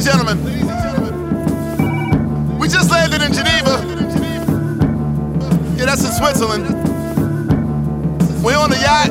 gentlemen, we just landed in Geneva. Yeah, that's in Switzerland. We're on the yacht.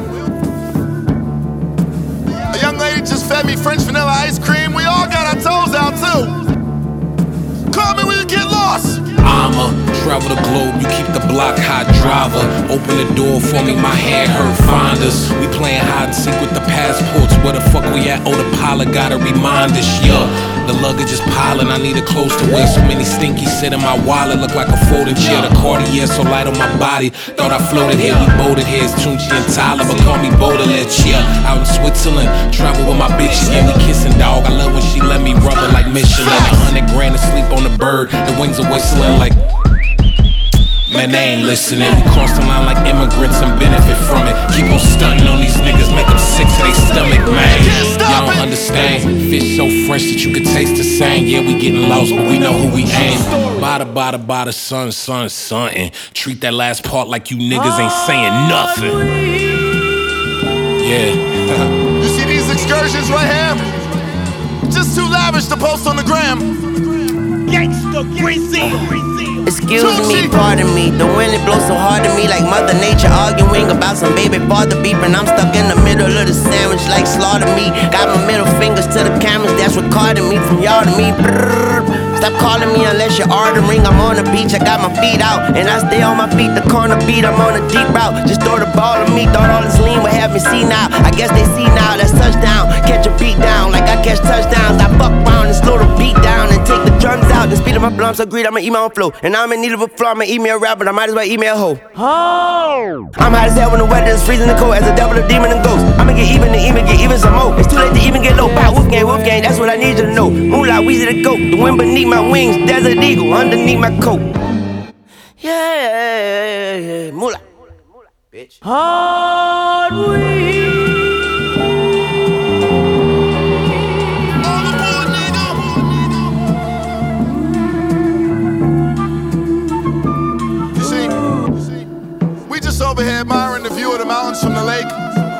A young lady just fed me French vanilla ice cream. We all got our toes out too. Call me when you get lost. I'ma travel the globe, you keep the block hot, driver. Open the door for me, my hand hurt, find us. We playing hide and seek with the passports. Where the fuck we at? Oh, the pilot gotta remind us, yeah. The luggage is piling, I need a clothes to wear. So many stinkies sit in my wallet, look like a folding chair. The Cartier so light on my body, thought I floated here. We boated here, it's Tunchi and Tyler, but call me Baudelaire, yeah. Out in Switzerland, travel with my bitch, yeah, we kissing, dog. I love when she let me rub her like Michelin. 100 grand to sleep on the bird, the wings are whistling like, man, they ain't listening. We cross the line like immigrants and benefit from it. Keep on stunting on these niggas, make them sick to their stomach, man. Y'all don't understand. Fish so fresh that you could taste the same. Yeah, we getting lost, but we know who we aim. Bada, son. Treat that last part like you niggas ain't saying nothing. Yeah. You see these excursions right here? Just too lavish to post on the gram. Gangsta Greasy. Excuse me, pardon me. The wind it blows so hard to me, like Mother Nature arguing about some baby father beeping. I'm stuck in the middle of the sandwich like slaughter me. Got my middle fingers to the cameras that's recording me from y'all to me. Brrr. Stop calling me unless you're ordering. I'm on the beach, I got my feet out, and I stay on my feet. The corner beat, I'm on a deep route. Just throw the ball at me. Thought all this lean would have me see now. I guess they see now. That's touchdown. Catch a beat down like I catch touchdowns. I fuck around and slow the beat down and take the drums out. The speed of my blunts, agreed. I'ma eat my own flow, and I'm in need of a flow. I'ma eat me a rap, but I might as well eat me a hoe. I'm hot as hell when the weather is freezing and cold. As a devil, a demon, and ghost. I'ma get even to even get even some more. It's too late to even get low. Bow, wolf gang, that's what I need you to know. Moolah, Weezy the goat. The wind beneath my wings, desert eagle underneath my coat. Yeah, moolah, bitch. Hard You see, we just over here admiring the view of the mountains from the lake.